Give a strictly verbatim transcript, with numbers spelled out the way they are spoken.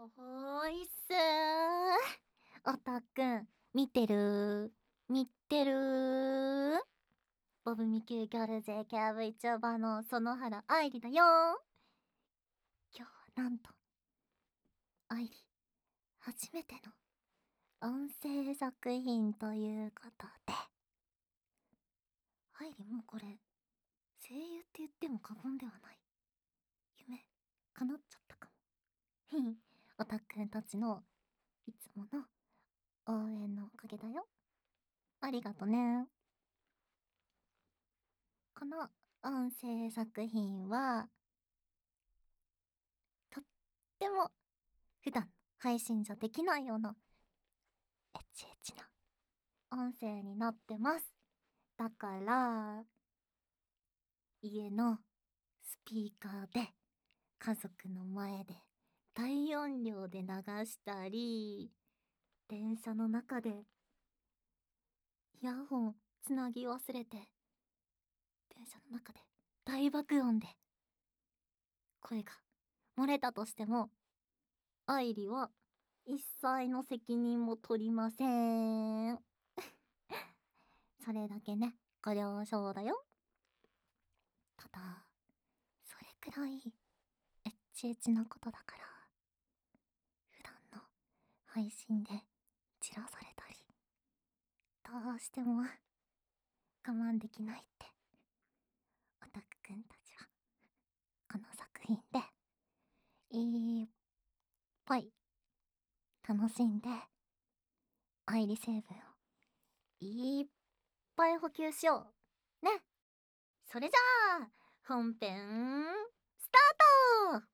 おーいっすー。おたくん、見てる見てるボブミキューギャル ジェーケーブイ チューバーの園原愛理だよ。今日はなんと、愛理、初めての音声作品ということで。愛理もうこれ、声優って言っても過言ではない。夢、叶っちゃったかも。ひん、おたくんたちのいつもの応援のおかげだよ。ありがとね。この音声作品は、とっても普段配信じゃできないようなエッチエッチな音声になってます。だから、家のスピーカーで家族の前で大音量で流したり、電車の中でイヤホンつなぎ忘れて、電車の中で大爆音で声が漏れたとしても、愛理は一切の責任も取りません。それだけね、ご了承だよ。ただ、それくらいエッチエチなことだから、普段の配信で散らされたり、どうしても我慢できないって、オタクくんたちは、この作品で、いっぱい楽しんで、愛理成分をいっぱい補給しよう。ね。それじゃあ、本編、スタート。